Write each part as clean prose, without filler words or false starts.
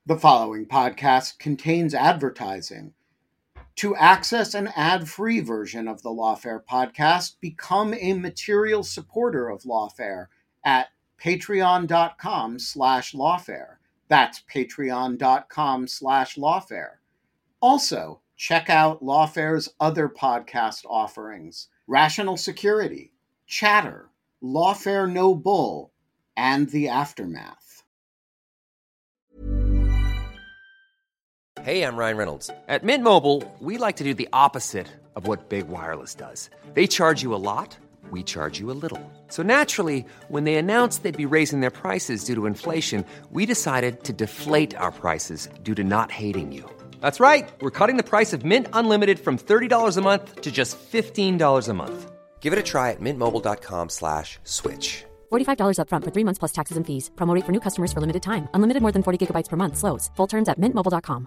The following podcast contains advertising. To access an ad-free version of the Lawfare podcast, become a material supporter of Lawfare at patreon.com/lawfare. That's patreon.com/lawfare. Also, check out Lawfare's other podcast offerings: Rational Security, Chatter, Lawfare No Bull, and The Aftermath. Hey, I'm Ryan Reynolds. At Mint Mobile, we like to do the opposite of what Big Wireless does. They charge you a lot, we charge you a little. So naturally, when they announced they'd be raising their prices due to inflation, we decided to deflate our prices due to not hating you. That's right. We're cutting the price of Mint Unlimited from $30 a month to just $15 a month. Give it a try at mintmobile.com/switch. $45 up front for 3 months plus taxes and fees. Promo rate for new customers for limited time. Unlimited more than 40 gigabytes per month. Slows full terms at mintmobile.com.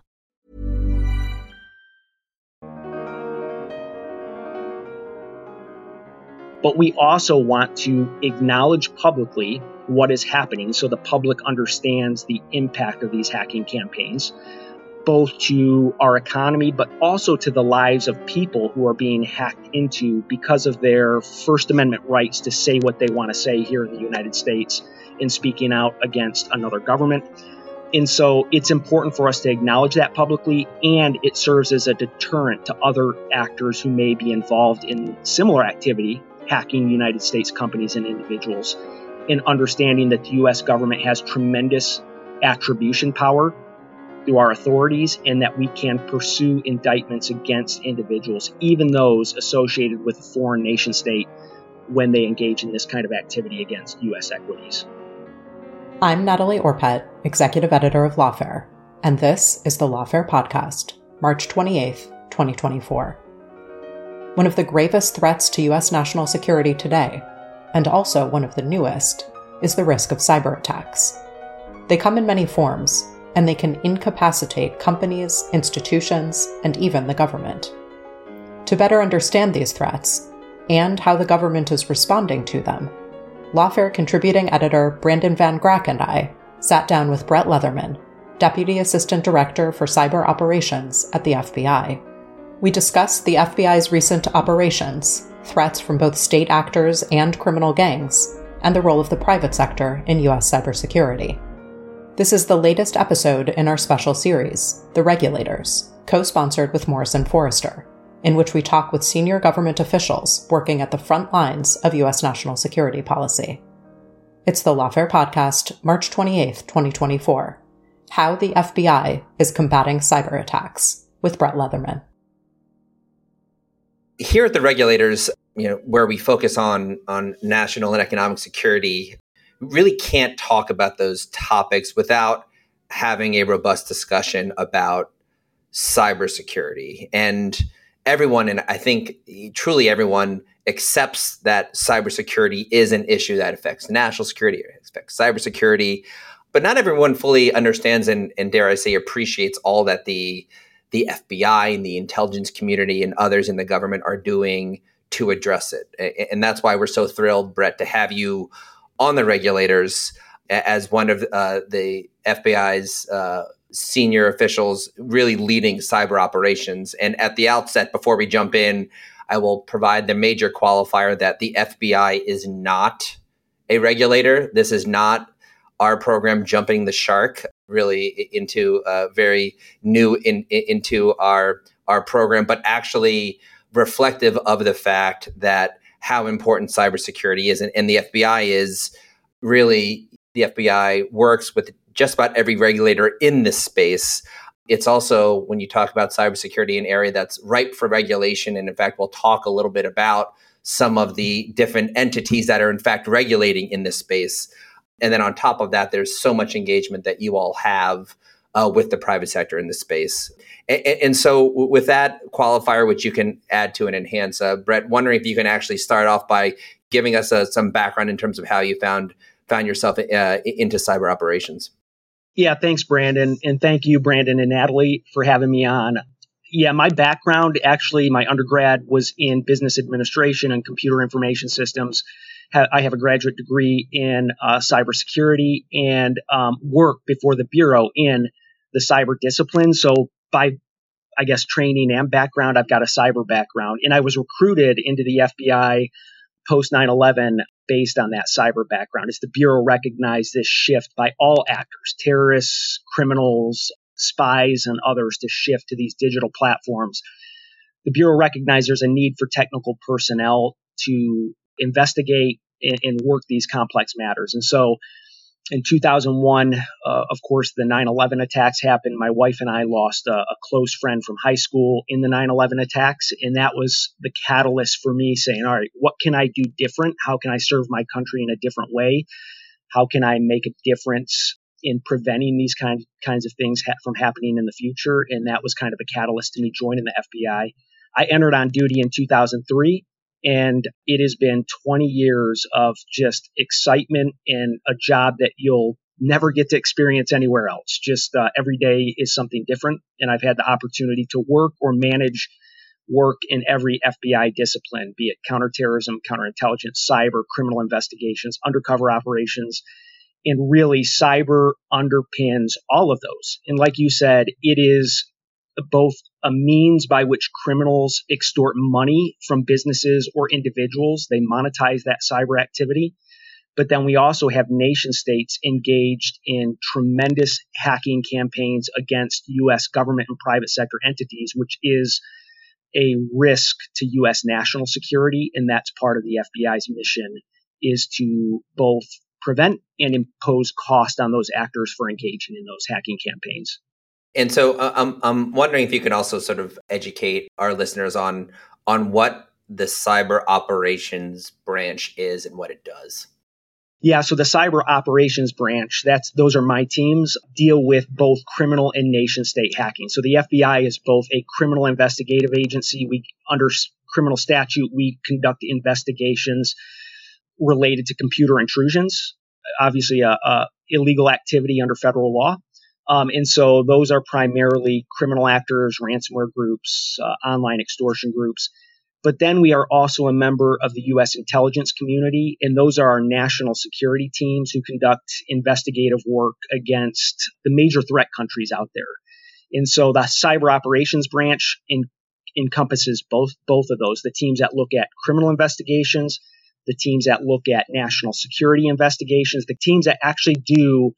But we also want to acknowledge publicly what is happening so the public understands the impact of these hacking campaigns, both to our economy, but also to the lives of people who are being hacked into because of their First Amendment rights to say what they want to say here in the United States in speaking out against another government. And so it's important for us to acknowledge that publicly, and it serves as a deterrent to other actors who may be involved in similar activity, hacking United States companies and individuals, in understanding that the U.S. government has tremendous attribution power through our authorities, and that we can pursue indictments against individuals, even those associated with a foreign nation state, when they engage in this kind of activity against U.S. equities. I'm Natalie Orpett, Executive Editor of Lawfare, and this is the Lawfare Podcast, March 28th, 2024. One of the gravest threats to U.S. national security today, and also one of the newest, is the risk of cyber attacks. They come in many forms, and they can incapacitate companies, institutions, and even the government. To better understand these threats, and how the government is responding to them, Lawfare contributing editor Brandon Van Grack and I sat down with Brett Leatherman, Deputy Assistant Director for Cyber Operations at the FBI. We discussed the FBI's recent operations, threats from both state actors and criminal gangs, and the role of the private sector in U.S. cybersecurity. This is the latest episode in our special series, The Regulators, co-sponsored with Morrison Foerster, in which we talk with senior government officials working at the front lines of U.S. national security policy. It's the Lawfare Podcast, March 28th, 2024, How the FBI is Combating Cyber Attacks, with Brett Leatherman. Here at The Regulators, where we focus on national and economic security, we really can't talk about those topics without having a robust discussion about cybersecurity. And everyone, and I think truly everyone, accepts that cybersecurity is an issue that affects national security, affects cybersecurity, but not everyone fully understands and dare I say appreciates all that the FBI and the intelligence community and others in the government are doing to address it. And that's why we're so thrilled, Brett, to have you on The Regulators as one of the FBI's senior officials really leading cyber operations. And at the outset, before we jump in, I will provide the major qualifier that the FBI is not a regulator. This is not our program jumping the shark really into very new into our program, but actually reflective of the fact that how important cybersecurity is. And the FBI is really, the FBI works with just about every regulator in this space. It's also, when you talk about cybersecurity, an area that's ripe for regulation. And in fact, we'll talk a little bit about some of the different entities that are in fact regulating in this space. And then on top of that, there's so much engagement that you all have with the private sector in this space. And so with that qualifier, which you can add to and enhance, Brett, wondering if you can actually start off by giving us some background in terms of how you found yourself into cyber operations. Yeah, thanks, Brandon. And thank you, Brandon and Natalie, for having me on. Yeah, my background, actually, my undergrad was in business administration and computer information systems. I have a graduate degree in cybersecurity and worked before the Bureau in the cyber discipline. So by, I guess, training and background, I've got a cyber background. And I was recruited into the FBI post 9/11 based on that cyber background. As the Bureau recognized this shift by all actors, terrorists, criminals, spies, and others, to shift to these digital platforms. The Bureau recognized there's a need for technical personnel to investigate and work these complex matters. And so in 2001, of course, the 9/11 attacks happened. My wife and I lost a close friend from high school in the 9/11 attacks. And that was the catalyst for me saying, all right, what can I do different? How can I serve my country in a different way? How can I make a difference in preventing these kinds of things from happening in the future? And that was kind of a catalyst to me joining the FBI. I entered on duty in 2003. And it has been 20 years of just excitement and a job that you'll never get to experience anywhere else. Just every day is something different. And I've had the opportunity to work or manage work in every FBI discipline, be it counterterrorism, counterintelligence, cyber, criminal investigations, undercover operations. And really, cyber underpins all of those. And like you said, it is both a means by which criminals extort money from businesses or individuals. They monetize that cyber activity. But then we also have nation states engaged in tremendous hacking campaigns against U.S. government and private sector entities, which is a risk to U.S. national security. And that's part of the FBI's mission, is to both prevent and impose cost on those actors for engaging in those hacking campaigns. And so I'm wondering if you could also sort of educate our listeners on what the cyber operations branch is and what it does. Yeah, so the cyber operations branch, those are my teams, deal with both criminal and nation state hacking. So the FBI is both a criminal investigative agency. Under criminal statute, we conduct investigations related to computer intrusions, obviously illegal activity under federal law. And so those are primarily criminal actors, ransomware groups, online extortion groups. But then we are also a member of the U.S. intelligence community, and those are our national security teams who conduct investigative work against the major threat countries out there. And so the cyber operations branch encompasses both of those, the teams that look at criminal investigations, the teams that look at national security investigations, the teams that actually do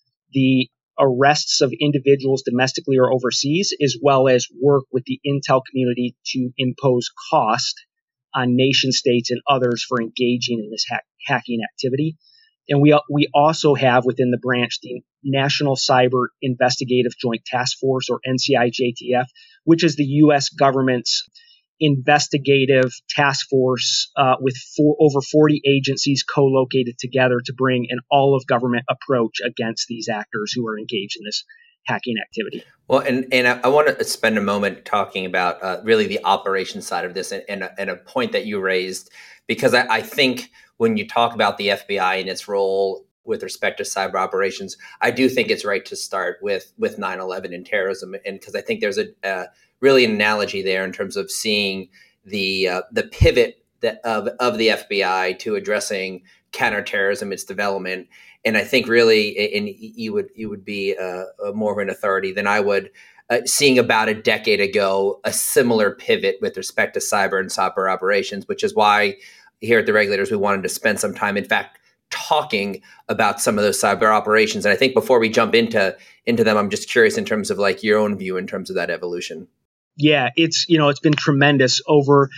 the arrests of individuals domestically or overseas, as well as work with the intel community to impose cost on nation states and others for engaging in this hacking activity. And we also have within the branch the National Cyber Investigative Joint Task Force, or NCIJTF, which is the U.S. government's investigative task force with over 40 agencies co-located together to bring an all-of-government approach against these actors who are engaged in this hacking activity. Well, and I want to spend a moment talking about really the operations side of this and a point that you raised, because I think when you talk about the FBI and its role with respect to cyber operations, I do think it's right to start with 9/11 and terrorism, and because I think there's a really an analogy there in terms of seeing the pivot of the FBI to addressing counterterrorism, its development. And I think really, and you would be more of an authority than I would, seeing about a decade ago a similar pivot with respect to cyber and cyber operations, which is why here at the Regulators we wanted to spend some time, in fact, talking about some of those cyber operations. And I think before we jump into them, I'm just curious in terms of like your own view in terms of that evolution. Yeah, it's been tremendous. Over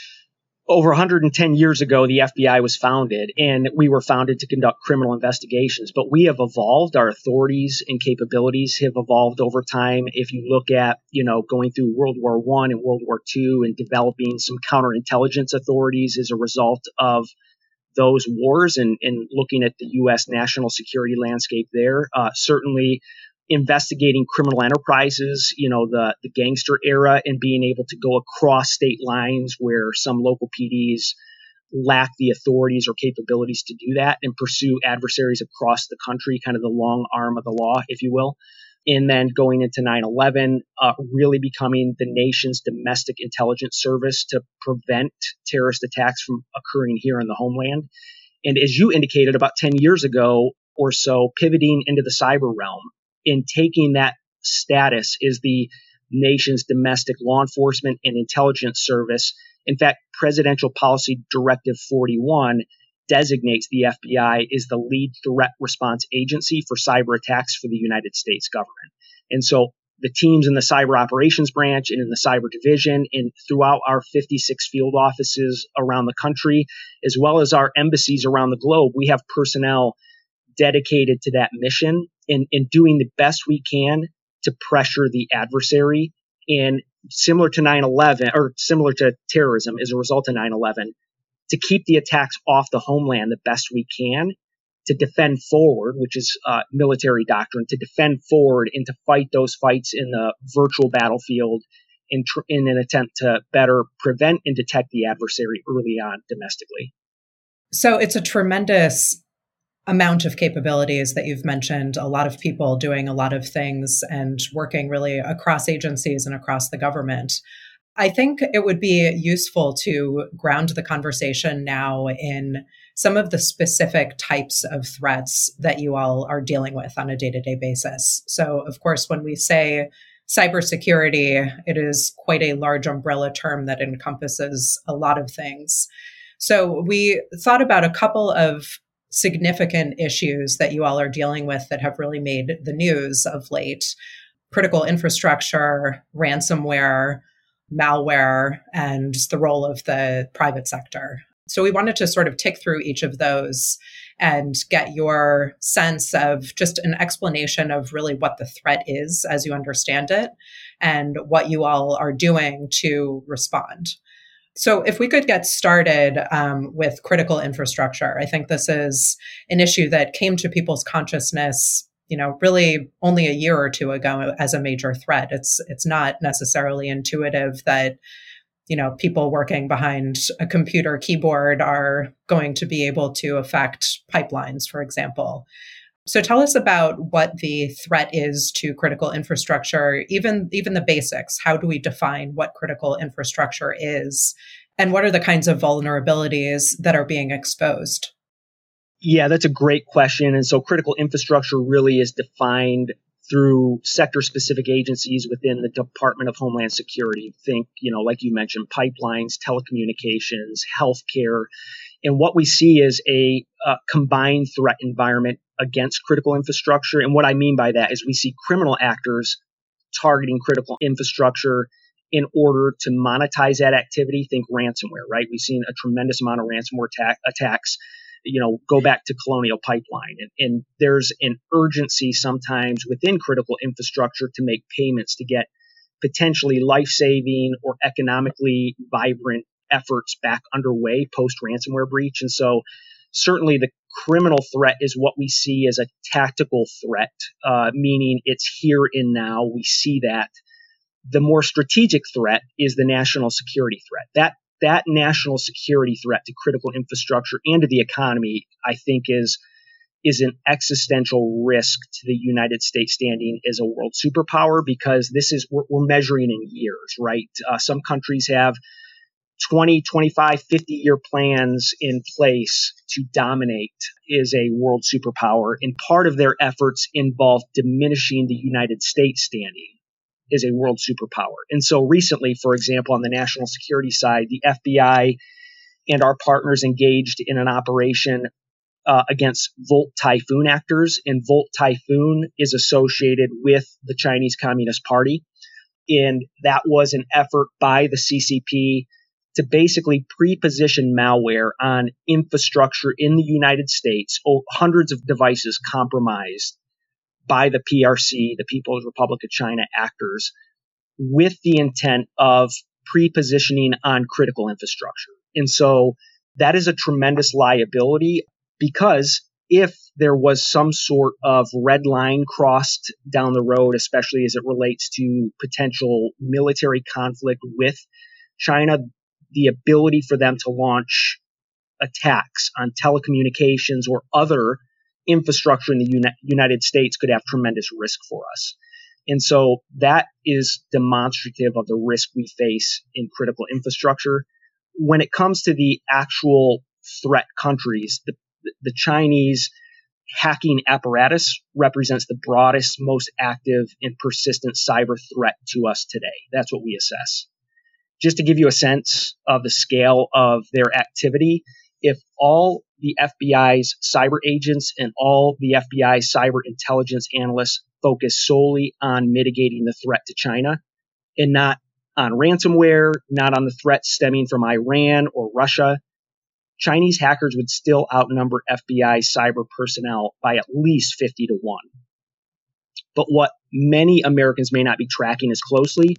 110 years ago, the FBI was founded, and we were founded to conduct criminal investigations. But we have evolved. Our authorities and capabilities have evolved over time. If you look at, going through World War I and World War II and developing some counterintelligence authorities as a result of those wars and looking at the U.S. national security landscape there, certainly investigating criminal enterprises, the gangster era, and being able to go across state lines where some local PDs lack the authorities or capabilities to do that, and pursue adversaries across the country, kind of the long arm of the law, if you will. And then going into 9/11, really becoming the nation's domestic intelligence service to prevent terrorist attacks from occurring here in the homeland. And as you indicated, about 10 years ago or so, pivoting into the cyber realm, in taking that status is the nation's domestic law enforcement and intelligence service. In fact, Presidential Policy Directive 41 designates the FBI as the lead threat response agency for cyber attacks for the United States government. And so the teams in the Cyber Operations Branch and in the Cyber Division and throughout our 56 field offices around the country, as well as our embassies around the globe, we have personnel dedicated to that mission and doing the best we can to pressure the adversary. And similar to 9/11, or similar to terrorism as a result of 9/11, to keep the attacks off the homeland the best we can, to defend forward, which is military doctrine, to defend forward and to fight those fights in the virtual battlefield in an attempt to better prevent and detect the adversary early on domestically. So it's a tremendous amount of capabilities that you've mentioned, a lot of people doing a lot of things and working really across agencies and across the government. I think it would be useful to ground the conversation now in some of the specific types of threats that you all are dealing with on a day-to-day basis. So, of course, when we say cybersecurity, it is quite a large umbrella term that encompasses a lot of things. So we thought about a couple of significant issues that you all are dealing with that have really made the news of late: critical infrastructure, ransomware, malware, and the role of the private sector. So we wanted to sort of tick through each of those and get your sense of just an explanation of really what the threat is as you understand it and what you all are doing to respond. So if we could get started with critical infrastructure, I think this is an issue that came to people's consciousness, really only a year or two ago as a major threat. It's not necessarily intuitive that, people working behind a computer keyboard are going to be able to affect pipelines, for example. So tell us about what the threat is to critical infrastructure, even the basics. How do we define what critical infrastructure is? And what are the kinds of vulnerabilities that are being exposed? Yeah, that's a great question. And so critical infrastructure really is defined through sector-specific agencies within the Department of Homeland Security. Think, like you mentioned, pipelines, telecommunications, healthcare. And what we see is a combined threat environment against critical infrastructure. And what I mean by that is we see criminal actors targeting critical infrastructure in order to monetize that activity. Think ransomware, right? We've seen a tremendous amount of ransomware attacks, go back to Colonial Pipeline. And there's an urgency sometimes within critical infrastructure to make payments to get potentially life-saving or economically vibrant efforts back underway post-ransomware breach. And so certainly the criminal threat is what we see as a tactical threat, meaning it's here and now. We see that. The more strategic threat is the national security threat. That national security threat to critical infrastructure and to the economy, I think, is an existential risk to the United States standing as a world superpower, because we're measuring in years, right? Some countries have 20, 25, 50-year plans in place to dominate as a world superpower. And part of their efforts involve diminishing the United States standing as a world superpower. And so recently, for example, on the national security side, the FBI and our partners engaged in an operation against Volt Typhoon actors. And Volt Typhoon is associated with the Chinese Communist Party. And that was an effort by the CCP to basically pre-position malware on infrastructure in the United States, hundreds of devices compromised by the PRC, the People's Republic of China actors, with the intent of pre-positioning on critical infrastructure. And so that is a tremendous liability, because if there was some sort of red line crossed down the road, especially as it relates to potential military conflict with China, the ability for them to launch attacks on telecommunications or other infrastructure in the United States could have tremendous risk for us. And so that is demonstrative of the risk we face in critical infrastructure. When it comes to the actual threat countries, the Chinese hacking apparatus represents the broadest, most active, and persistent cyber threat to us today. That's what we assess. Just to give you a sense of the scale of their activity, if all the FBI's cyber agents and all the FBI cyber intelligence analysts focus solely on mitigating the threat to China and not on ransomware, not on the threats stemming from Iran or Russia, Chinese hackers would still outnumber FBI cyber personnel by at least 50 to 1. But what many Americans may not be tracking as closely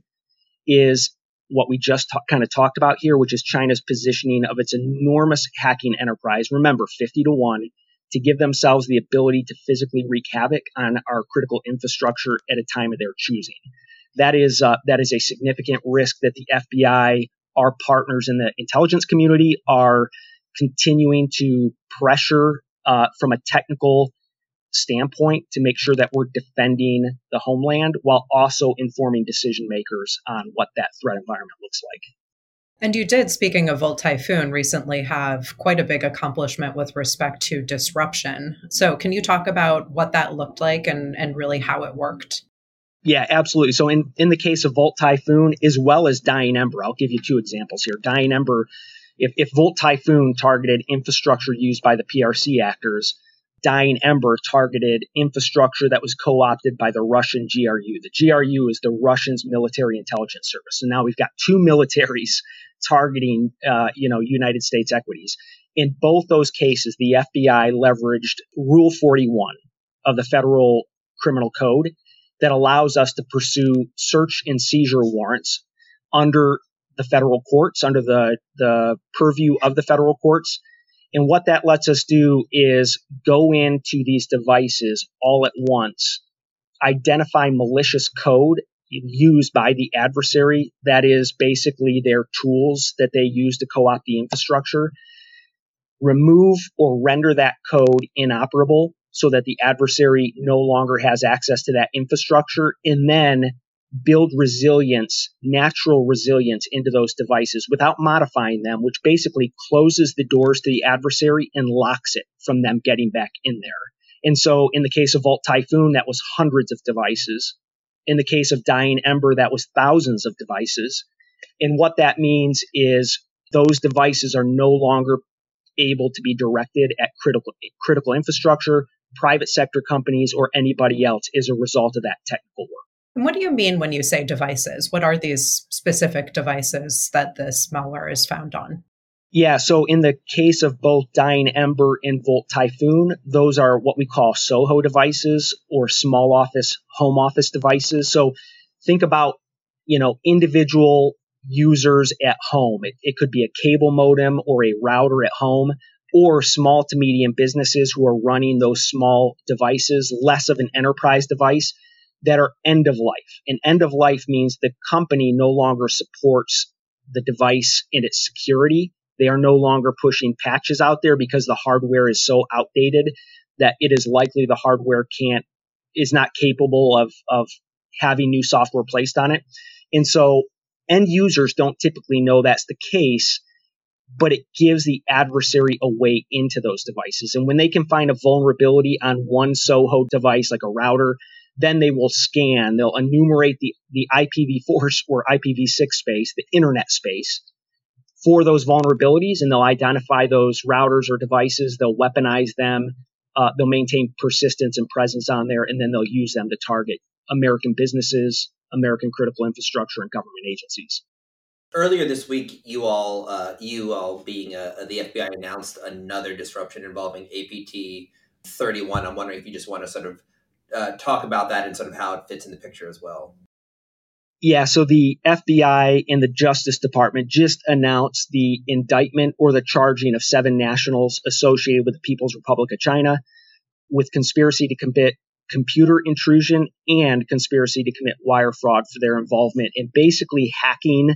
is what we just kind of talked about here, which is China's positioning of its enormous hacking enterprise. Remember, 50 to 1, to give themselves the ability to physically wreak havoc on our critical infrastructure at a time of their choosing. That is a significant risk that the FBI, our partners in the intelligence community, are continuing to pressure from a technical standpoint to make sure that we're defending the homeland while also informing decision makers on what that threat environment looks like. And you did, speaking of Volt Typhoon, recently have quite a big accomplishment with respect to disruption. So can you talk about what that looked like and really how it worked? Yeah, absolutely. So in the case of Volt Typhoon, as well as Dying Ember, I'll give you two examples here. Dying Ember, if Volt Typhoon targeted infrastructure used by the PRC actors, Dying Ember targeted infrastructure that was co-opted by the Russian GRU. The GRU is the Russians' military intelligence service. So now we've got two militaries targeting, United States equities. In both those cases, the FBI leveraged Rule 41 of the Federal Criminal Code that allows us to pursue search and seizure warrants under the federal courts, under the purview of the federal courts. And what that lets us do is go into these devices all at once, identify malicious code used by the adversary, that is basically their tools that they use to co-opt the infrastructure, remove or render that code inoperable so that the adversary no longer has access to that infrastructure, and then build resilience, natural resilience into those devices without modifying them, which basically closes the doors to the adversary and locks it from them getting back in there. And so in the case of Volt Typhoon, that was hundreds of devices. In the case of Dying Ember, that was thousands of devices. And what that means is those devices are no longer able to be directed at critical infrastructure, private sector companies, or anybody else as a result of that technical work. And what do you mean when you say devices? What are these specific devices that this malware is found on? Yeah, so in the case of both Dying Ember and Volt Typhoon, those are what we call SOHO devices or small office, home office devices. So think about, individual users at home. It could be a cable modem or a router at home, or small to medium businesses who are running those small devices, less of an enterprise device, that are end of life. And end of life means the company no longer supports the device and its security. They are no longer pushing patches out there because the hardware is so outdated that it is likely the hardware is not capable of having new software placed on it. And so end users don't typically know that's the case, but it gives the adversary a way into those devices. And when they can find a vulnerability on one SOHO device, like a router, then they will scan, they'll enumerate the IPv4 or IPv6 space, the internet space, for those vulnerabilities, and they'll identify those routers or devices, they'll weaponize them, they'll maintain persistence and presence on there, and then they'll use them to target American businesses, American critical infrastructure, and government agencies. Earlier this week, you all being the FBI, announced another disruption involving APT 31. I'm wondering if you just want to sort of talk about that and sort of how it fits in the picture as well. Yeah, so the FBI and the Justice Department just announced the indictment or the charging of 7 nationals associated with the People's Republic of China with conspiracy to commit computer intrusion and conspiracy to commit wire fraud for their involvement in basically hacking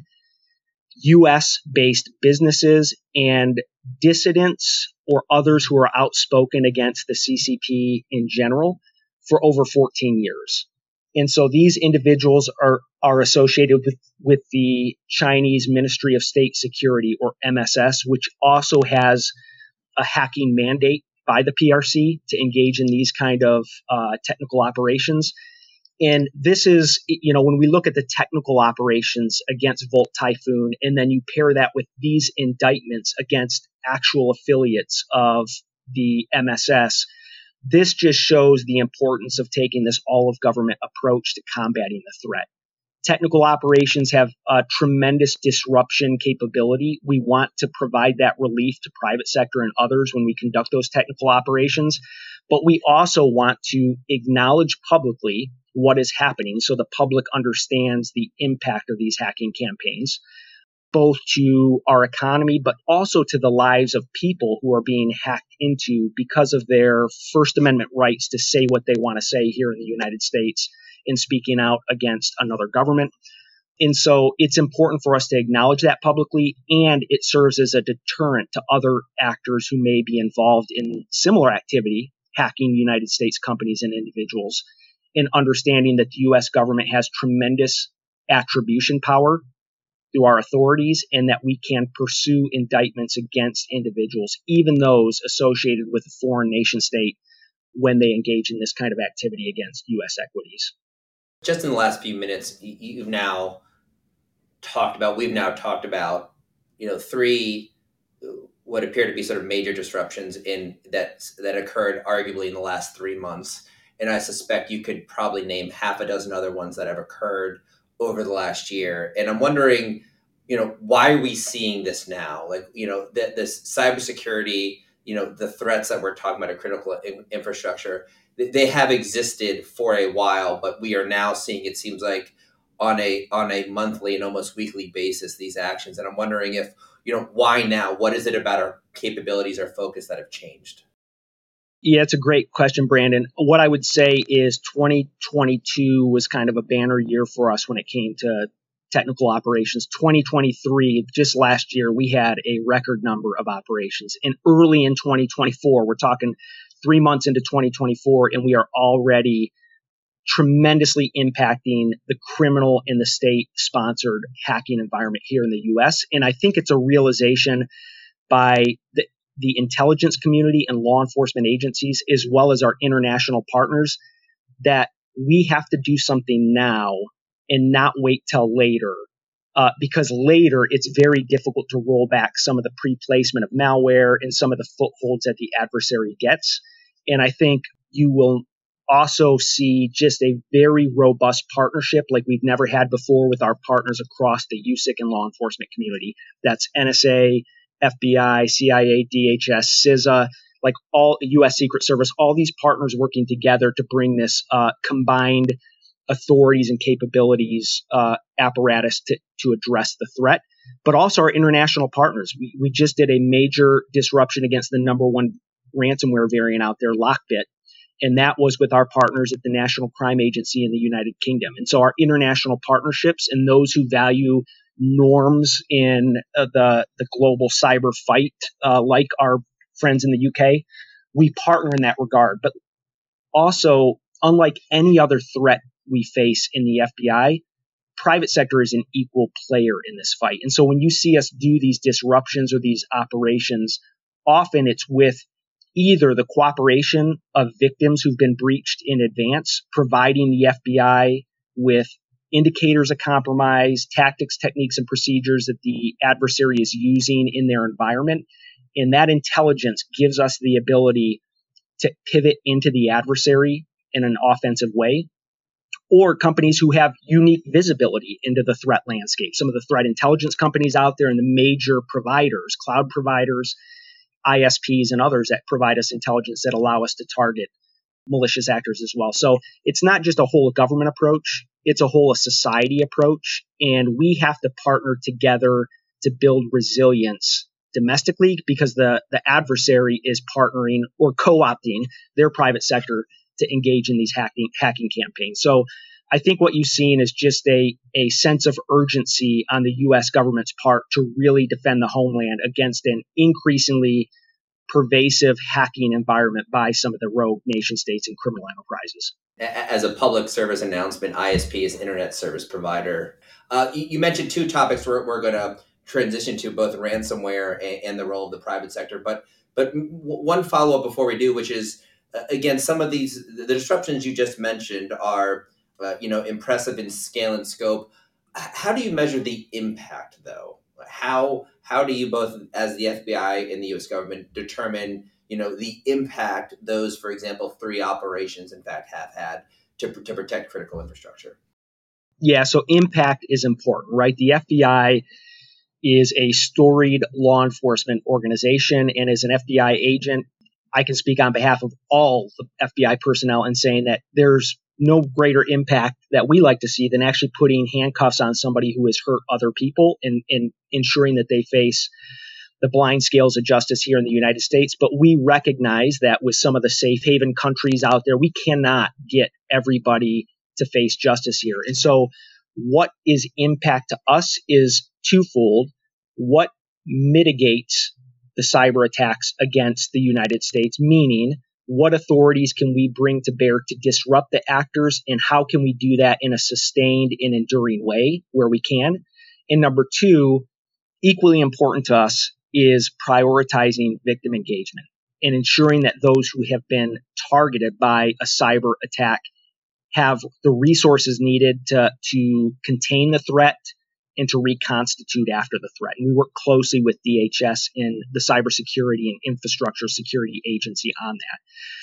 U.S.-based businesses and dissidents or others who are outspoken against the CCP in general for over 14 years. And so these individuals are associated with the Chinese Ministry of State Security, or MSS, which also has a hacking mandate by the PRC to engage in these kind of technical operations. And this is, when we look at the technical operations against Volt Typhoon, and then you pair that with these indictments against actual affiliates of the MSS, this just shows the importance of taking this all-of-government approach to combating the threat. Technical operations have a tremendous disruption capability. We want to provide that relief to private sector and others when we conduct those technical operations. But we also want to acknowledge publicly what is happening so the public understands the impact of these hacking campaigns, both to our economy, but also to the lives of people who are being hacked into because of their First Amendment rights to say what they want to say here in the United States in speaking out against another government. And so it's important for us to acknowledge that publicly, and it serves as a deterrent to other actors who may be involved in similar activity, hacking United States companies and individuals, in understanding that the U.S. government has tremendous attribution power through our authorities, and that we can pursue indictments against individuals, even those associated with a foreign nation state, when they engage in this kind of activity against U.S. equities. Just in the last few minutes, we've now talked about, three what appear to be sort of major disruptions that occurred arguably in the last 3 months. And I suspect you could probably name half a dozen other ones that have occurred over the last year. And I'm wondering, why are we seeing this now? This cybersecurity, the threats that we're talking about, a critical infrastructure, they have existed for a while, but we are now seeing, it seems like, on a monthly and almost weekly basis, these actions. And I'm wondering if, why now? What is it about our capabilities, our focus that have changed? Yeah, it's a great question, Brandon. What I would say is 2022 was kind of a banner year for us when it came to technical operations. 2023, just last year, we had a record number of operations. And early in 2024, we're talking 3 months into 2024, and we are already tremendously impacting the criminal and the state-sponsored hacking environment here in the U.S. And I think it's a realization by the intelligence community and law enforcement agencies, as well as our international partners, that we have to do something now and not wait till later. Because later it's very difficult to roll back some of the pre-placement of malware and some of the footholds that the adversary gets. And I think you will also see just a very robust partnership like we've never had before with our partners across the USIC and law enforcement community. That's NSA, FBI, CIA, DHS, CISA, like all U.S. Secret Service, all these partners working together to bring this combined authorities and capabilities apparatus to address the threat, but also our international partners. We just did a major disruption against the number one ransomware variant out there, Lockbit, and that was with our partners at the National Crime Agency in the United Kingdom. And so our international partnerships and those who value norms in the global cyber fight, like our friends in the UK, we partner in that regard. But also, unlike any other threat we face in the FBI, private sector is an equal player in this fight. And so when you see us do these disruptions or these operations, often it's with either the cooperation of victims who've been breached in advance, providing the FBI with indicators of compromise, tactics, techniques, and procedures that the adversary is using in their environment. And that intelligence gives us the ability to pivot into the adversary in an offensive way. Or companies who have unique visibility into the threat landscape. Some of the threat intelligence companies out there and the major providers, cloud providers, ISPs, and others that provide us intelligence that allow us to target malicious actors as well. So it's not just a whole government approach, it's a whole society approach. And we have to partner together to build resilience domestically because the adversary is partnering or co-opting their private sector to engage in these hacking campaigns. So I think what you've seen is just a sense of urgency on the U.S. government's part to really defend the homeland against an increasingly pervasive hacking environment by some of the rogue nation states and criminal enterprises. As a public service announcement, ISP is Internet Service Provider. You mentioned two topics we're going to transition to, both ransomware and the role of the private sector. But But one follow up before we do, which is again, some of the disruptions you just mentioned are impressive in scale and scope. How do you measure the impact, though? How do you both, as the FBI and the U.S. government, determine the impact those, for example, 3 operations in fact have had to protect critical infrastructure? Yeah, so impact is important, right? The FBI is a storied law enforcement organization, and as an FBI agent, I can speak on behalf of all the FBI personnel in saying that there's no greater impact that we like to see than actually putting handcuffs on somebody who has hurt other people and ensuring that they face the blind scales of justice here in the United States. But we recognize that with some of the safe haven countries out there, we cannot get everybody to face justice here. And so what is impact to us is twofold. What mitigates the cyber attacks against the United States, meaning what authorities can we bring to bear to disrupt the actors, and how can we do that in a sustained and enduring way where we can? And number 2, equally important to us, is prioritizing victim engagement and ensuring that those who have been targeted by a cyber attack have the resources needed to contain the threat and to reconstitute after the threat. And we work closely with DHS and the Cybersecurity and Infrastructure Security Agency on that.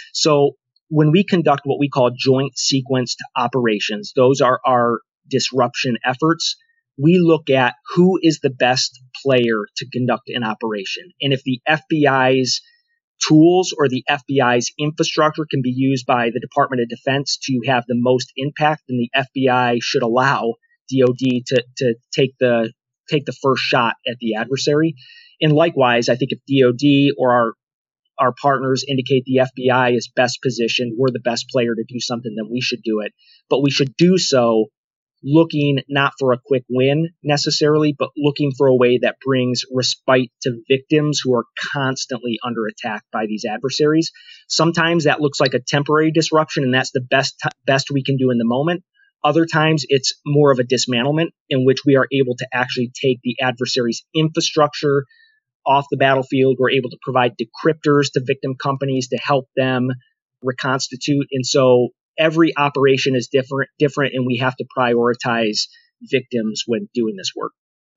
So when we conduct what we call joint sequenced operations, those are our disruption efforts. We look at who is the best player to conduct an operation. And if the FBI's tools or the FBI's infrastructure can be used by the Department of Defense to have the most impact, then the FBI should allow DoD to take the first shot at the adversary. And likewise, I think if DoD or our partners indicate the FBI is best positioned, we're the best player to do something, then we should do it. But we should do so looking not for a quick win necessarily, but looking for a way that brings respite to victims who are constantly under attack by these adversaries. Sometimes that looks like a temporary disruption, and that's the best we can do in the moment. Other times it's more of a dismantlement in which we are able to actually take the adversary's infrastructure off the battlefield. We're able to provide decryptors to victim companies to help them reconstitute. And so every operation is different, and we have to prioritize victims when doing this work.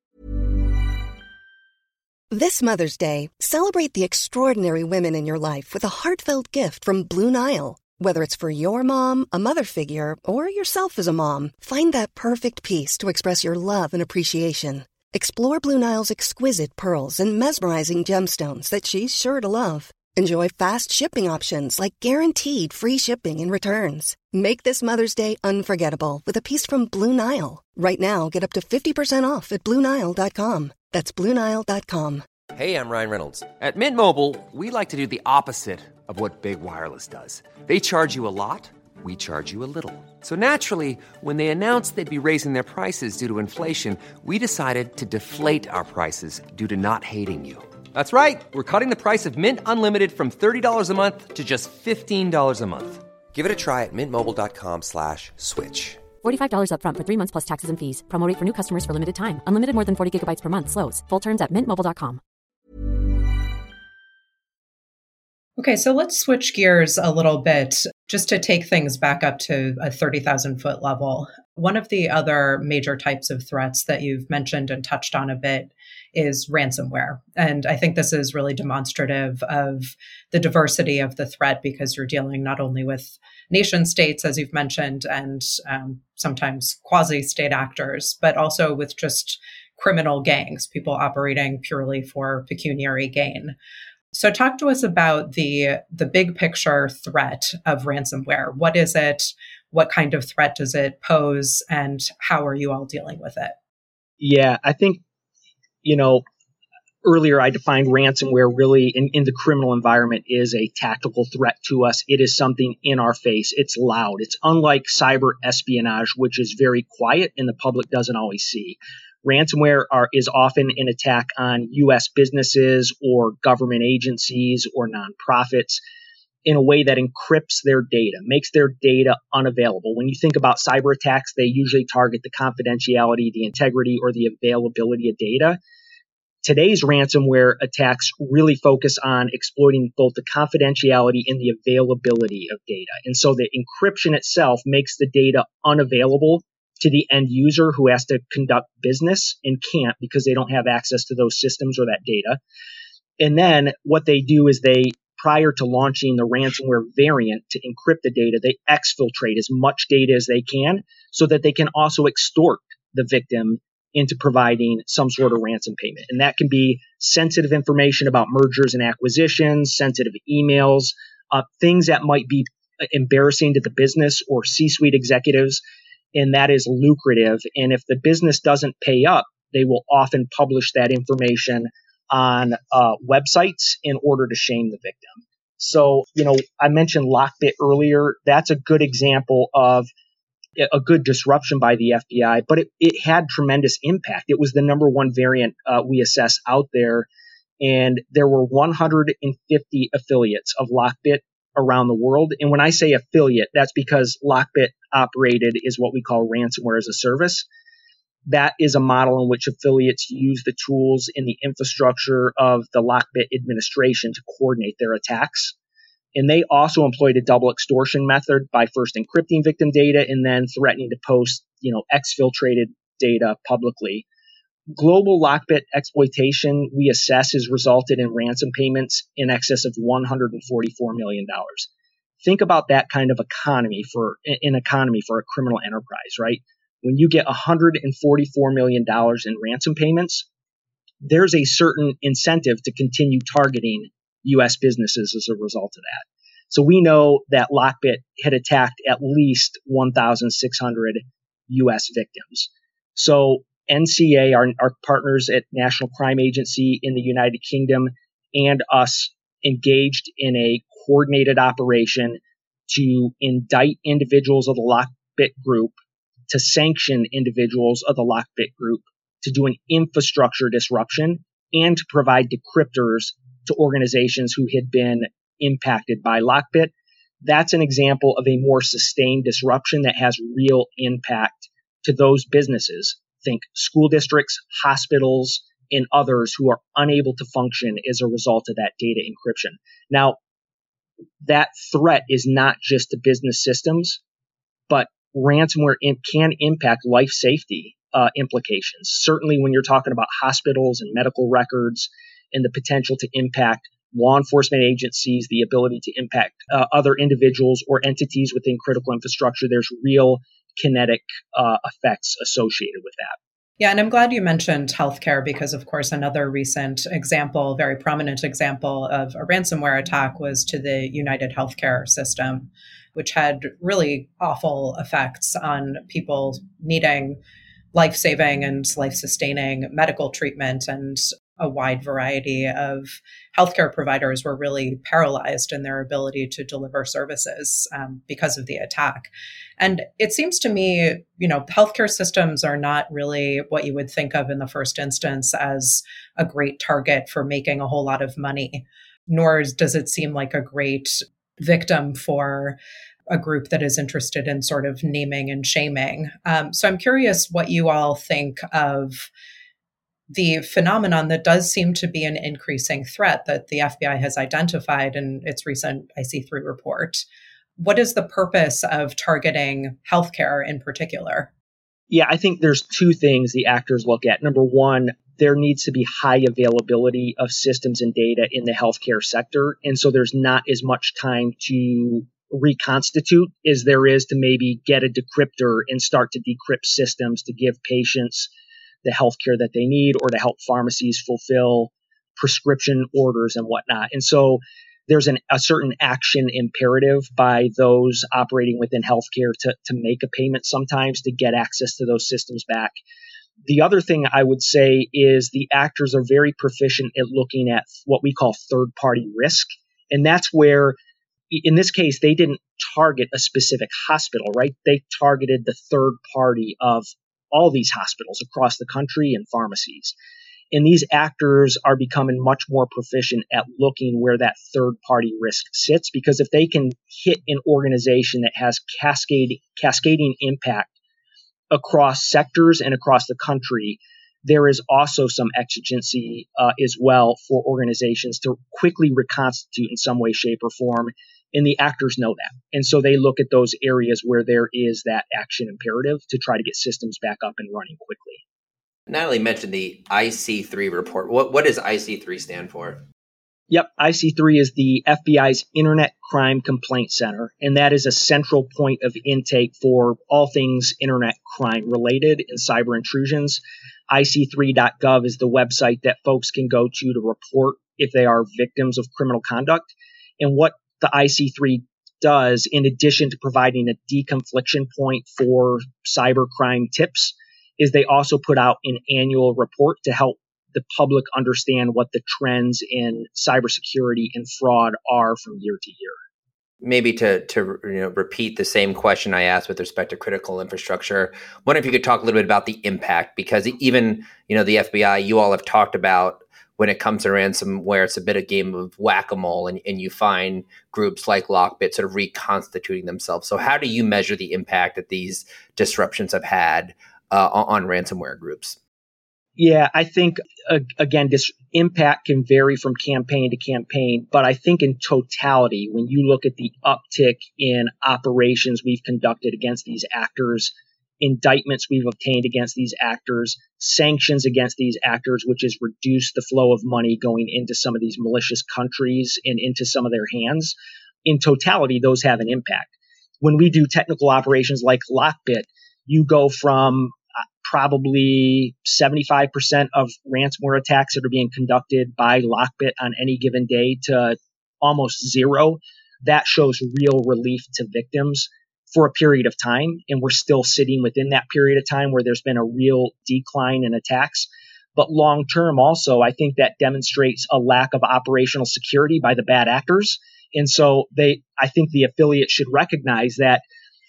This Mother's Day, celebrate the extraordinary women in your life with a heartfelt gift from Blue Nile. Whether it's for your mom, a mother figure, or yourself as a mom, find that perfect piece to express your love and appreciation. Explore Blue Nile's exquisite pearls and mesmerizing gemstones that she's sure to love. Enjoy fast shipping options like guaranteed free shipping and returns. Make this Mother's Day unforgettable with a piece from Blue Nile. Right now, get up to 50% off at BlueNile.com. That's BlueNile.com. Hey, I'm Ryan Reynolds. At Mint Mobile, we like to do the opposite of what Big Wireless does. They charge you a lot, we charge you a little. So naturally, when they announced they'd be raising their prices due to inflation, we decided to deflate our prices due to not hating you. That's right. We're cutting the price of Mint Unlimited from $30 a month to just $15 a month. Give it a try at mintmobile.com/switch. $45 up front for 3 months plus taxes and fees. Promo rate for new customers for limited time. Unlimited more than 40 gigabytes per month. Slows full terms at mintmobile.com. Okay, so let's switch gears a little bit just to take things back up to a 30,000 foot level. One of the other major types of threats that you've mentioned and touched on a bit is ransomware. And I think this is really demonstrative of the diversity of the threat because you're dealing not only with nation states, as you've mentioned, and sometimes quasi-state actors, but also with just criminal gangs, people operating purely for pecuniary gain. So talk to us about the big picture threat of ransomware. What is it? What kind of threat does it pose? And how are you all dealing with it? Yeah, I think, earlier I defined ransomware really in the criminal environment is a tactical threat to us. It is something in our face. It's loud. It's unlike cyber espionage, which is very quiet and the public doesn't always see. Ransomware is often an attack on U.S. businesses or government agencies or nonprofits in a way that encrypts their data, makes their data unavailable. When you think about cyber attacks, they usually target the confidentiality, the integrity, or the availability of data. Today's ransomware attacks really focus on exploiting both the confidentiality and the availability of data. And so the encryption itself makes the data unavailable to the end user who has to conduct business and can't because they don't have access to those systems or that data. And then what they do is prior to launching the ransomware variant to encrypt the data, they exfiltrate as much data as they can so that they can also extort the victim into providing some sort of ransom payment. And that can be sensitive information about mergers and acquisitions, sensitive emails, things that might be embarrassing to the business or C-suite executives, and that is lucrative. And if the business doesn't pay up, they will often publish that information on websites in order to shame the victim. So, I mentioned Lockbit earlier. That's a good example of a good disruption by the FBI, but it had tremendous impact. It was the number one variant we assess out there, and there were 150 affiliates of Lockbit around the world. And when I say affiliate, that's because Lockbit operated is what we call ransomware as a service. That is a model in which affiliates use the tools in the infrastructure of the Lockbit administration to coordinate their attacks. And they also employed a double extortion method by first encrypting victim data and then threatening to post, exfiltrated data publicly. Global Lockbit exploitation we assess has resulted in ransom payments in excess of $144 million. Think about that kind of economy for a criminal enterprise, right? When you get $144 million in ransom payments, there's a certain incentive to continue targeting U.S. businesses as a result of that. So we know that Lockbit had attacked at least 1,600 U.S. victims. So NCA, our partners at National Crime Agency in the United Kingdom, and us engaged in a coordinated operation to indict individuals of the Lockbit group, to sanction individuals of the Lockbit group, to do an infrastructure disruption, and to provide decryptors to organizations who had been impacted by Lockbit. That's an example of a more sustained disruption that has real impact to those businesses. Think school districts, hospitals, and others who are unable to function as a result of that data encryption. Now, that threat is not just to business systems, but ransomware can impact life safety implications. Certainly when you're talking about hospitals and medical records, and the potential to impact law enforcement agencies, the ability to impact other individuals or entities within critical infrastructure, there's real kinetic effects associated with that. Yeah, and I'm glad you mentioned healthcare because, of course, another recent example, very prominent example of a ransomware attack was to the United Healthcare system, which had really awful effects on people needing life-saving and life-sustaining medical treatment, and a wide variety of healthcare providers were really paralyzed in their ability to deliver services because of the attack. And it seems to me, healthcare systems are not really what you would think of in the first instance as a great target for making a whole lot of money, nor does it seem like a great victim for a group that is interested in sort of naming and shaming. So I'm curious what you all think of the phenomenon that does seem to be an increasing threat that the FBI has identified in its recent IC3 report. What is the purpose of targeting healthcare in particular? Yeah, I think there's two things the actors look at. Number one, there needs to be high availability of systems and data in the healthcare sector. And so there's not as much time to reconstitute as there is to maybe get a decryptor and start to decrypt systems to give patients the healthcare that they need or to help pharmacies fulfill prescription orders and whatnot. And so there's a certain action imperative by those operating within healthcare to make a payment sometimes to get access to those systems back. The other thing I would say is the actors are very proficient at looking at what we call third-party risk. And that's where, in this case, they didn't target a specific hospital, right? They targeted the third party of all these hospitals across the country and pharmacies. And these actors are becoming much more proficient at looking where that third-party risk sits, because if they can hit an organization that has cascading impact across sectors and across the country, there is also some exigency as well for organizations to quickly reconstitute in some way, shape, or form. And the actors know that. And so they look at those areas where there is that action imperative to try to get systems back up and running quickly. Natalie mentioned the IC3 report. What does IC3 stand for? Yep, IC3 is the FBI's Internet Crime Complaint Center, and that is a central point of intake for all things internet crime related and cyber intrusions. IC3.gov is the website that folks can go to report if they are victims of criminal conduct. And what the IC3 does, in addition to providing a deconfliction point for cyber crime tips, is they also put out an annual report to help the public understand what the trends in cybersecurity and fraud are from year to year. Maybe to repeat the same question I asked with respect to critical infrastructure, I wonder if you could talk a little bit about the impact, because even the FBI, you all have talked about when it comes to ransomware, it's a bit of game of whack-a-mole, and you find groups like Lockbit sort of reconstituting themselves. So how do you measure the impact that these disruptions have had on ransomware groups? Yeah, I think, again, this impact can vary from campaign to campaign, but I think in totality, when you look at the uptick in operations we've conducted against these actors, indictments we've obtained against these actors, sanctions against these actors, which has reduced the flow of money going into some of these malicious countries and into some of their hands, in totality, those have an impact. When we do technical operations like Lockbit, you go from probably 75% of ransomware attacks that are being conducted by Lockbit on any given day to almost zero. That shows real relief to victims for a period of time. And we're still sitting within that period of time where there's been a real decline in attacks. But long term also, I think that demonstrates a lack of operational security by the bad actors. And so I think the affiliate should recognize that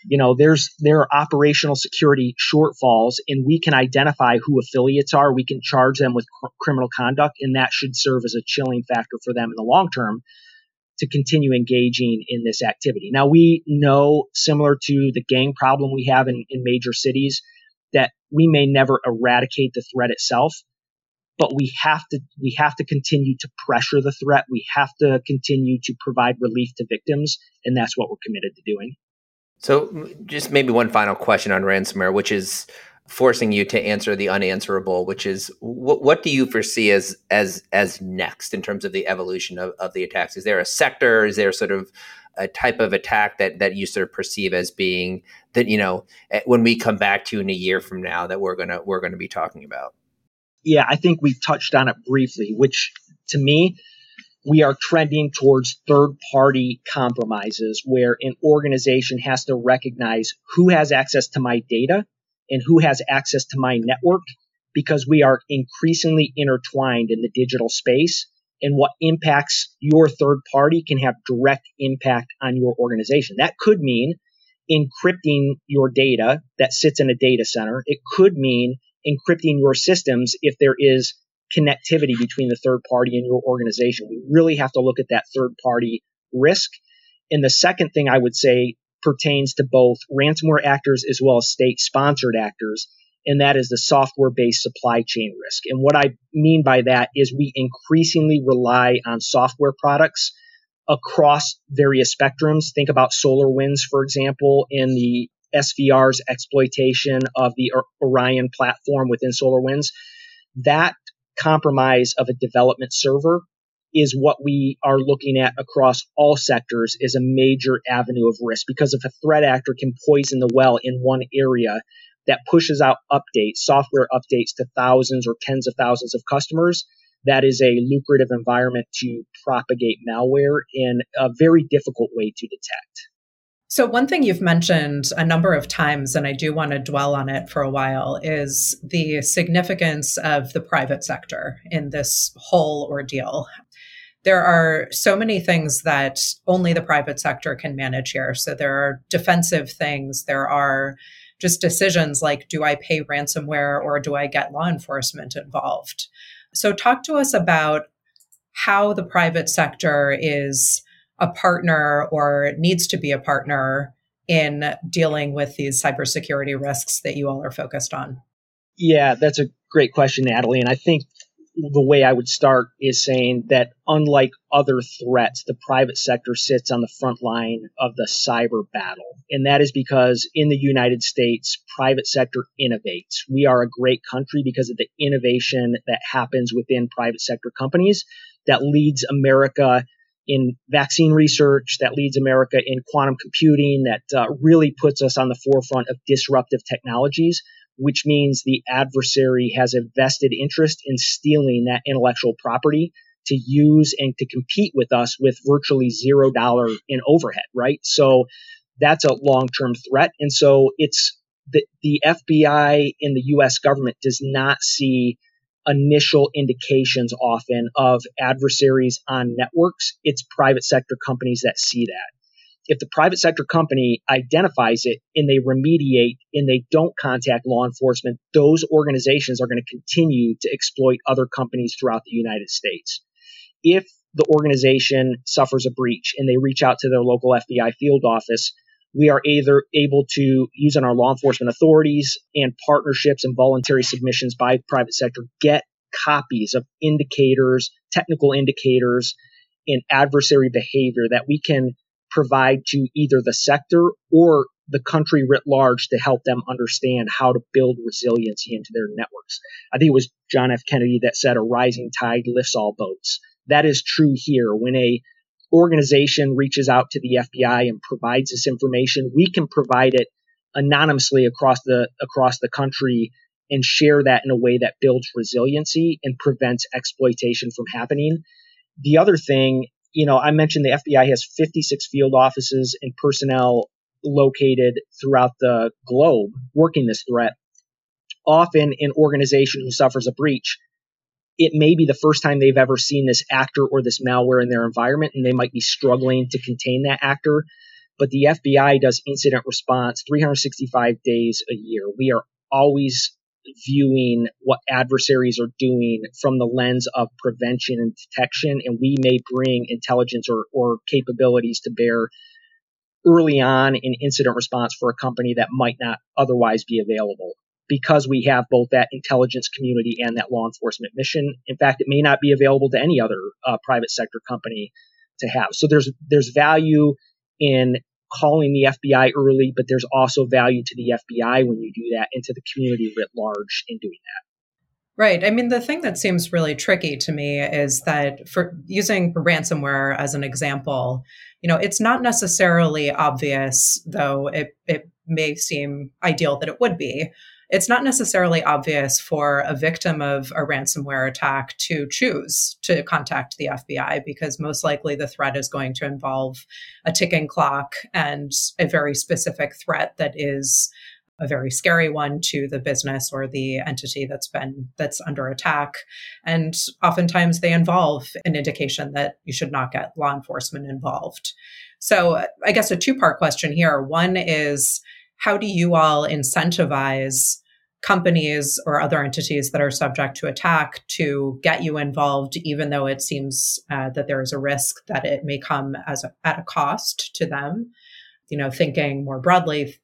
there are operational security shortfalls, and we can identify who affiliates are. We can charge them with criminal conduct, and that should serve as a chilling factor for them in the long term to continue engaging in this activity. Now, we know, similar to the gang problem we have in major cities, that we may never eradicate the threat itself, but we have to continue to pressure the threat. We have to continue to provide relief to victims, and that's what we're committed to doing. So just maybe one final question on ransomware, which is forcing you to answer the unanswerable, which is what do you foresee as next in terms of the evolution of the attacks? Is there a sector? Is there sort of a type of attack that you sort of perceive as being that, when we come back to in a year from now that we're gonna be talking about? Yeah, I think we've touched on it briefly, which to me, we are trending towards third-party compromises where an organization has to recognize who has access to my data and who has access to my network, because we are increasingly intertwined in the digital space, and what impacts your third party can have direct impact on your organization. That could mean encrypting your data that sits in a data center. It could mean encrypting your systems if there is connectivity between the third party and your organization. We really have to look at that third party risk. And the second thing I would say pertains to both ransomware actors as well as state-sponsored actors, and that is the software-based supply chain risk. And what I mean by that is we increasingly rely on software products across various spectrums. Think about SolarWinds, for example, and the SVR's exploitation of the Orion platform within SolarWinds. That compromise of a development server is what we are looking at across all sectors as a major avenue of risk, because if a threat actor can poison the well in one area, that pushes out updates, software updates to thousands or tens of thousands of customers, that is a lucrative environment to propagate malware in a very difficult way to detect. So one thing you've mentioned a number of times, and I do want to dwell on it for a while, is the significance of the private sector in this whole ordeal. There are so many things that only the private sector can manage here. So there are defensive things. There are just decisions like, do I pay ransomware or do I get law enforcement involved? So talk to us about how the private sector is a partner or needs to be a partner in dealing with these cybersecurity risks that you all are focused on. Yeah, that's a great question, Natalie. And I think the way I would start is saying that unlike other threats, the private sector sits on the front line of the cyber battle. And that is because in the United States, private sector innovates. We are a great country because of the innovation that happens within private sector companies that leads America in vaccine research, that leads America in quantum computing, that really puts us on the forefront of disruptive technologies, which means the adversary has a vested interest in stealing that intellectual property to use and to compete with us with virtually $0 in overhead, right? So that's a long-term threat. And so it's the FBI in the U.S. government does not see initial indications often of adversaries on networks. It's private sector companies that see that. If the private sector company identifies it and they remediate and they don't contact law enforcement, those organizations are going to continue to exploit other companies throughout the United States. If the organization suffers a breach and they reach out to their local FBI field office, we are either able to, using our law enforcement authorities and partnerships and voluntary submissions by private sector, get copies of indicators, technical indicators, and adversary behavior that we can provide to either the sector or the country writ large to help them understand how to build resiliency into their networks. I think it was John F. Kennedy that said a rising tide lifts all boats. That is true here. When a organization reaches out to the FBI and provides this information, we can provide it anonymously across the country and share that in a way that builds resiliency and prevents exploitation from happening. The other thing, I mentioned the FBI has 56 field offices and personnel located throughout the globe working this threat. Often an organization who suffers a breach, it may be the first time they've ever seen this actor or this malware in their environment, and they might be struggling to contain that actor. But the FBI does incident response 365 days a year. We are always viewing what adversaries are doing from the lens of prevention and detection, and we may bring intelligence or capabilities to bear early on in incident response for a company that might not otherwise be available, because we have both that intelligence community and that law enforcement mission. In fact, it may not be available to any other private sector company to have. So there's value in calling the FBI early, but there's also value to the FBI when you do that, and to the community writ large in doing that. Right. I mean, the thing that seems really tricky to me is that, for using ransomware as an example, it's not necessarily obvious, though it may seem ideal that it would be. It's not necessarily obvious for a victim of a ransomware attack to choose to contact the FBI, because most likely the threat is going to involve a ticking clock and a very specific threat that is a very scary one to the business or the entity that's under attack. And oftentimes they involve an indication that you should not get law enforcement involved. So I guess a two-part question here. One is, how do you all incentivize companies or other entities that are subject to attack to get you involved, even though it seems that there is a risk that it may come at a cost to them? Thinking more broadly,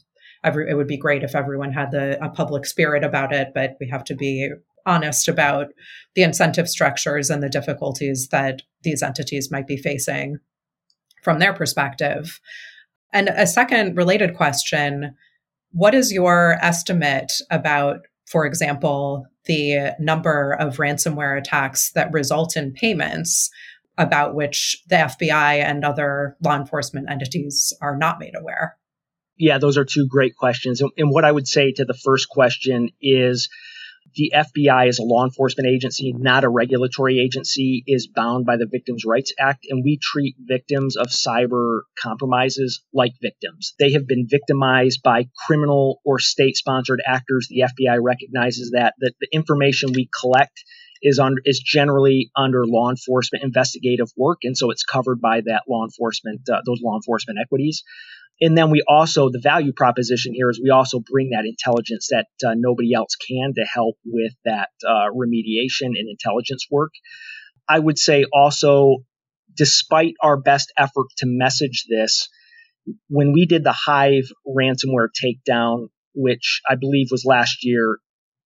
it would be great if everyone had a public spirit about it, but we have to be honest about the incentive structures and the difficulties that these entities might be facing from their perspective. And a second related question, what is your estimate about, for example, the number of ransomware attacks that result in payments about which the FBI and other law enforcement entities are not made aware? Yeah, those are two great questions. And what I would say to the first question is the FBI is a law enforcement agency, not a regulatory agency, is bound by the Victims' Rights Act, and we treat victims of cyber compromises like victims. They have been victimized by criminal or state-sponsored actors. The FBI recognizes that the information we collect is generally under law enforcement investigative work, and so it's covered by that those law enforcement equities. And then the value proposition here is we also bring that intelligence that nobody else can to help with that remediation and intelligence work. I would say also, despite our best effort to message this, when we did the Hive ransomware takedown, which I believe was last year,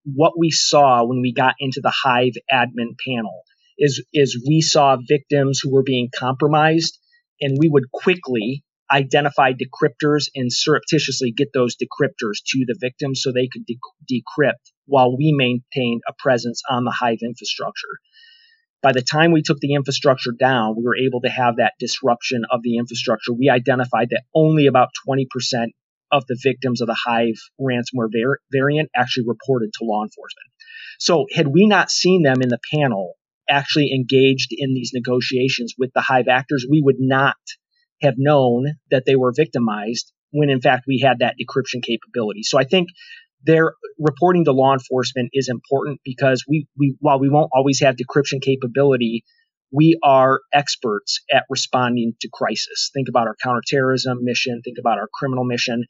what we saw when we got into the Hive admin panel is we saw victims who were being compromised, and we would quickly identify decryptors and surreptitiously get those decryptors to the victims so they could decrypt while we maintained a presence on the Hive infrastructure. By the time we took the infrastructure down, we were able to have that disruption of the infrastructure. We identified that only about 20% of the victims of the Hive ransomware variant actually reported to law enforcement. So had we not seen them in the panel actually engaged in these negotiations with the Hive actors, we would not have known that they were victimized when in fact we had that decryption capability. So I think their reporting to law enforcement is important because we while we won't always have decryption capability, we are experts at responding to crisis. Think about our counterterrorism mission, think about our criminal mission.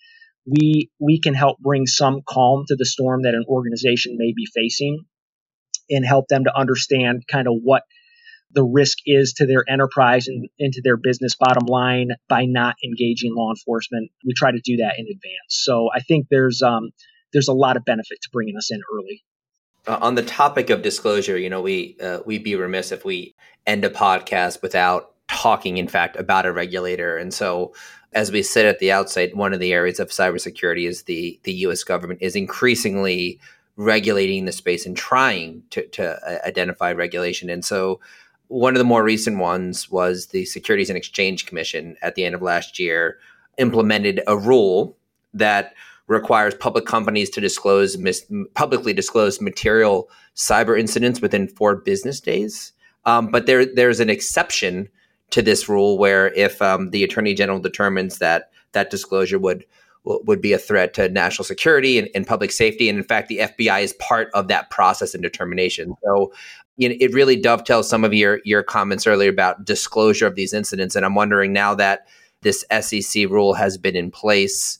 We can help bring some calm to the storm that an organization may be facing and help them to understand kind of what the risk is to their enterprise and into their business bottom line by not engaging law enforcement. We try to do that in advance. So I think there's a lot of benefit to bringing us in early. On the topic of disclosure, we'd be remiss if we end a podcast without talking, in fact, about a regulator. And so as we said at the outset, one of the areas of cybersecurity is the U.S. government is increasingly regulating the space and trying to identify regulation. And so one of the more recent ones was the Securities and Exchange Commission at the end of last year implemented a rule that requires public companies to publicly disclose material cyber incidents within 4 business days. But there's an exception to this rule where if the Attorney General determines that disclosure would be a threat to national security and public safety, and in fact, the FBI is part of that process and determination. So it really dovetails some of your comments earlier about disclosure of these incidents. And I'm wondering, now that this SEC rule has been in place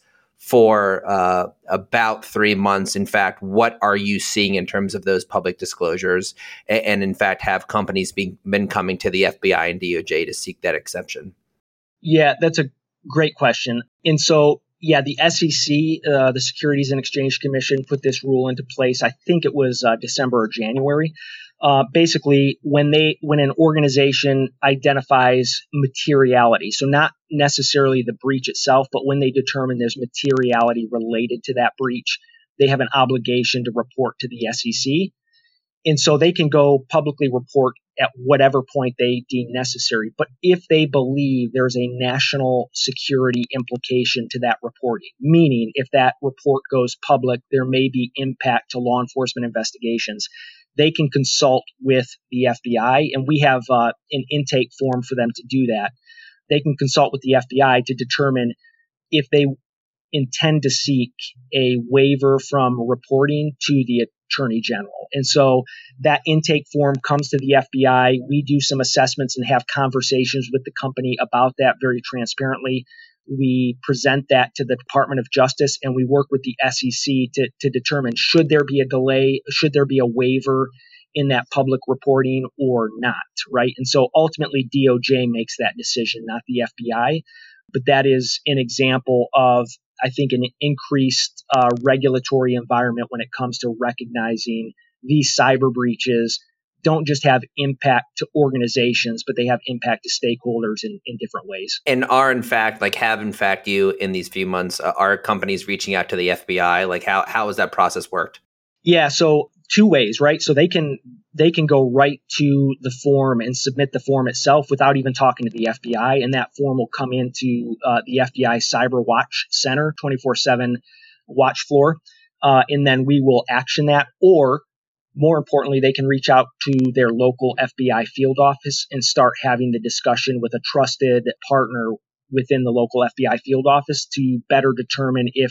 for about 3 months, in fact, what are you seeing in terms of those public disclosures? And in fact, have companies been coming to the FBI and DOJ to seek that exception? Yeah, that's a great question. And so, the SEC, the Securities and Exchange Commission, put this rule into place. I think it was December or January. Basically, when an organization identifies materiality, so not necessarily the breach itself, but when they determine there's materiality related to that breach, they have an obligation to report to the SEC. And so they can go publicly report at whatever point they deem necessary. But if they believe there's a national security implication to that reporting, meaning if that report goes public, there may be impact to law enforcement investigations, they can consult with the FBI, and we have an intake form for them to do that. They can consult with the FBI to determine if they intend to seek a waiver from reporting to the Attorney General. And so that intake form comes to the FBI. We do some assessments and have conversations with the company about that very transparently. We present that to the Department of Justice, and we work with the SEC to determine, should there be a delay, should there be a waiver in that public reporting or not, right? And so ultimately DOJ makes that decision, not the FBI. But that is an example of, I think, an increased regulatory environment when it comes to recognizing these cyber breaches don't just have impact to organizations, but they have impact to stakeholders in different ways. And have in fact you in these few months, are companies reaching out to the FBI? Like how has that process worked? Yeah, so 2 ways, right? So they can go right to the form and submit the form itself without even talking to the FBI, and that form will come into the FBI Cyber Watch Center, 24/7 watch floor, and then we will action that. Or more importantly, they can reach out to their local FBI field office and start having the discussion with a trusted partner within the local FBI field office to better determine if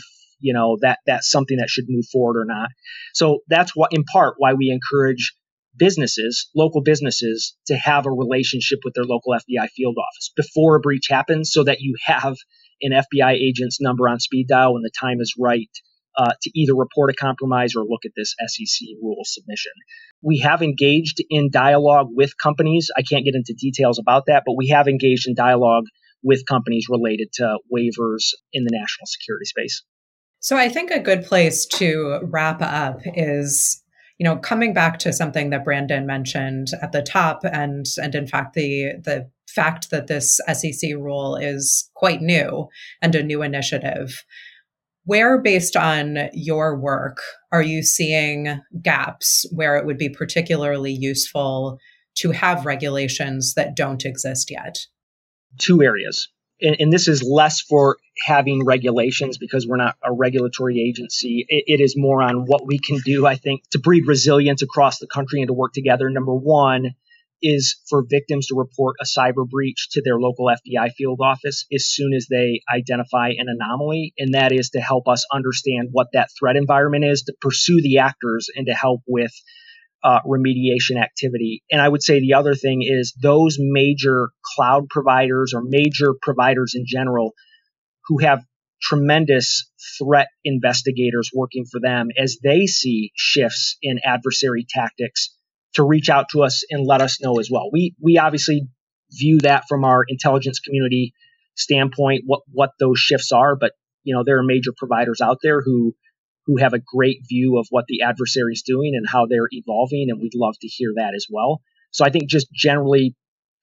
that's something that should move forward or not. So that's in part why we encourage businesses, local businesses, to have a relationship with their local FBI field office before a breach happens, so that you have an FBI agent's number on speed dial when the time is right to either report a compromise or look at this SEC rule submission. We have engaged in dialogue with companies. I can't get into details about that, but we have engaged in dialogue with companies related to waivers in the national security space. So I think a good place to wrap up is, coming back to something that Brandon mentioned at the top, and in fact, the fact that this SEC rule is quite new and a new initiative. Where, based on your work, are you seeing gaps where it would be particularly useful to have regulations that don't exist yet? Two areas. And this is less for having regulations because we're not a regulatory agency. It is more on what we can do, I think, to breed resilience across the country and to work together. Number one is for victims to report a cyber breach to their local FBI field office as soon as they identify an anomaly. And that is to help us understand what that threat environment is, to pursue the actors and to help with remediation activity. And I would say the other thing is those major cloud providers or major providers in general who have tremendous threat investigators working for them as they see shifts in adversary tactics to reach out to us and let us know as well. We obviously view that from our intelligence community standpoint, what those shifts are, but there are major providers out there who have a great view of what the adversary is doing and how they're evolving, and we'd love to hear that as well. So I think just generally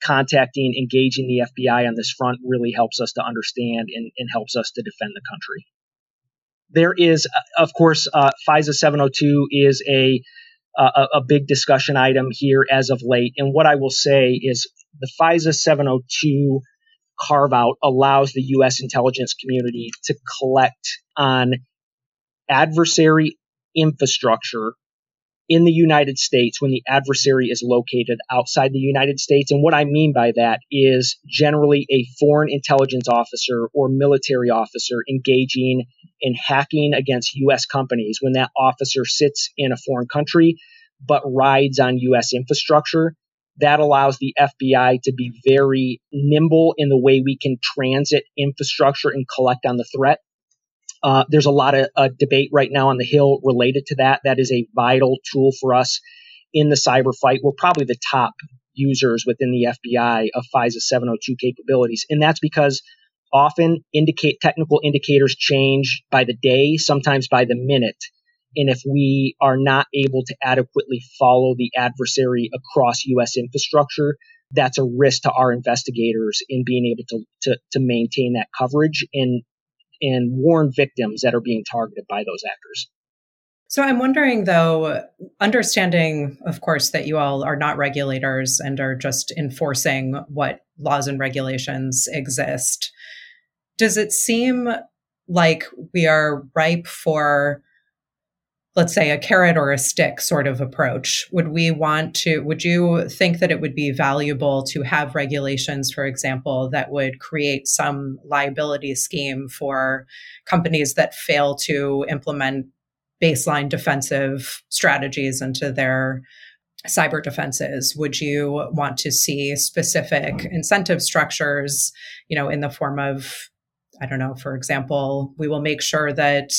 engaging the FBI on this front really helps us to understand and helps us to defend the country. There is, of course, FISA 702 is a big discussion item here as of late. And what I will say is the FISA 702 carve-out allows the U.S. intelligence community to collect on adversary infrastructure in the United States when the adversary is located outside the United States. And what I mean by that is generally a foreign intelligence officer or military officer engaging in hacking against U.S. companies when that officer sits in a foreign country but rides on U.S. infrastructure. That allows the FBI to be very nimble in the way we can transit infrastructure and collect on the threat. There's a lot of debate right now on the Hill related to that. That is a vital tool for us in the cyber fight. We're probably the top users within the FBI of FISA 702 capabilities. And that's because often technical indicators change by the day, sometimes by the minute. And if we are not able to adequately follow the adversary across U.S. infrastructure, that's a risk to our investigators in being able to maintain that coverage and warn victims that are being targeted by those actors. So I'm wondering, though, understanding, of course, that you all are not regulators and are just enforcing what laws and regulations exist, does it seem like we are ripe for, let's say, a carrot or a stick sort of approach? Would you think that it would be valuable to have regulations, for example, that would create some liability scheme for companies that fail to implement baseline defensive strategies into their cyber defenses? Would you want to see specific incentive structures, in the form of, I don't know, for example, we will make sure that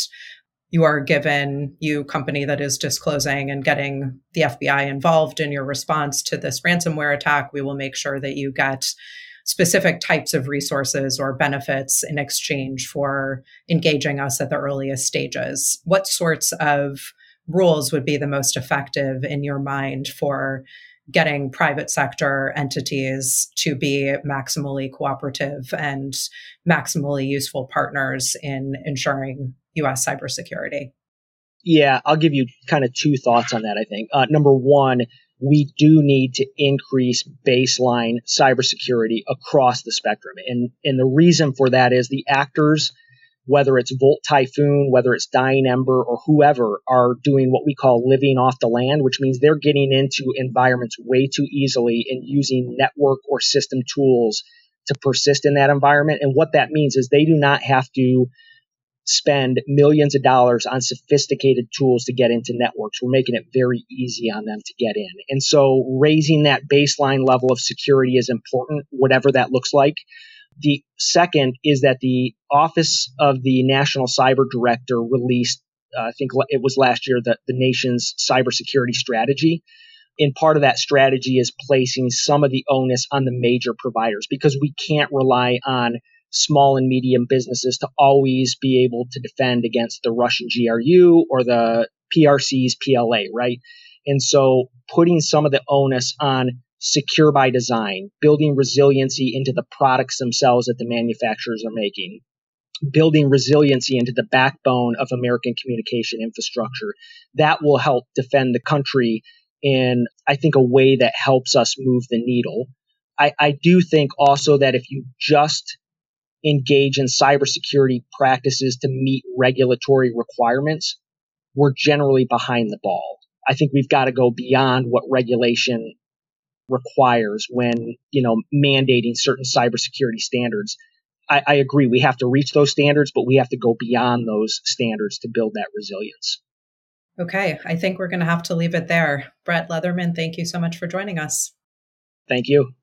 you company that is disclosing and getting the FBI involved in your response to this ransomware attack, we will make sure that you get specific types of resources or benefits in exchange for engaging us at the earliest stages. What sorts of rules would be the most effective in your mind for getting private sector entities to be maximally cooperative and maximally useful partners in ensuring U.S. cybersecurity? Yeah, I'll give you kind of two thoughts on that, I think. Number one, we do need to increase baseline cybersecurity across the spectrum. And the reason for that is the actors, whether it's Volt Typhoon, whether it's Dying Ember, or whoever, are doing what we call living off the land, which means they're getting into environments way too easily and using network or system tools to persist in that environment. And what that means is they do not have to spend millions of dollars on sophisticated tools to get into networks. We're making it very easy on them to get in. And so raising that baseline level of security is important, whatever that looks like. The second is that the Office of the National Cyber Director released, I think it was last year, the nation's cybersecurity strategy. And part of that strategy is placing some of the onus on the major providers because we can't rely on small and medium businesses to always be able to defend against the Russian GRU or the PRC's PLA, right? And so putting some of the onus on secure by design, building resiliency into the products themselves that the manufacturers are making, building resiliency into the backbone of American communication infrastructure, that will help defend the country in, I think, a way that helps us move the needle. I do think also that if you just engage in cybersecurity practices to meet regulatory requirements, we're generally behind the ball. I think we've got to go beyond what regulation requires when, mandating certain cybersecurity standards. I agree. We have to reach those standards, but we have to go beyond those standards to build that resilience. Okay. I think we're going to have to leave it there. Brett Leatherman, thank you so much for joining us. Thank you.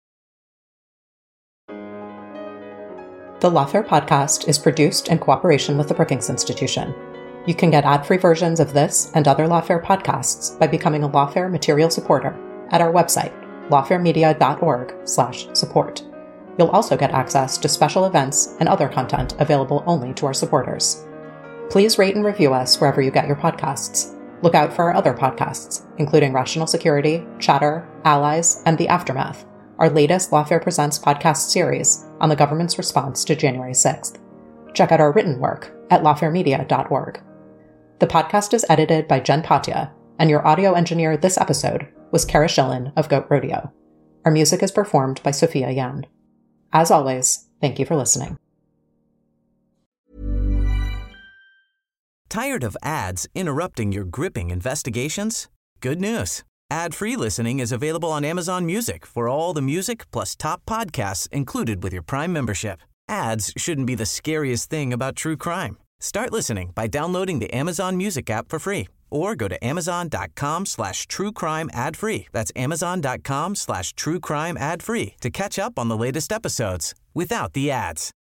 The Lawfare podcast is produced in cooperation with the Brookings Institution. You can get ad-free versions of this and other Lawfare podcasts by becoming a Lawfare material supporter at our website, lawfaremedia.org/support. You'll also get access to special events and other content available only to our supporters. Please rate and review us wherever you get your podcasts. Look out for our other podcasts, including Rational Security, Chatter, Allies, and The Aftermath, our latest Lawfare Presents podcast series on the government's response to January 6th. Check out our written work at lawfaremedia.org. The podcast is edited by Jen Patja, and your audio engineer this episode was Kara Schillen of Goat Rodeo. Our music is performed by Sophia Yan. As always, thank you for listening. Tired of ads interrupting your gripping investigations? Good news. Ad-free listening is available on Amazon Music for all the music plus top podcasts included with your Prime membership. Ads shouldn't be the scariest thing about true crime. Start listening by downloading the Amazon Music app for free or go to amazon.com/truecrime ad-free. That's amazon.com/truecrime ad-free to catch up on the latest episodes without the ads.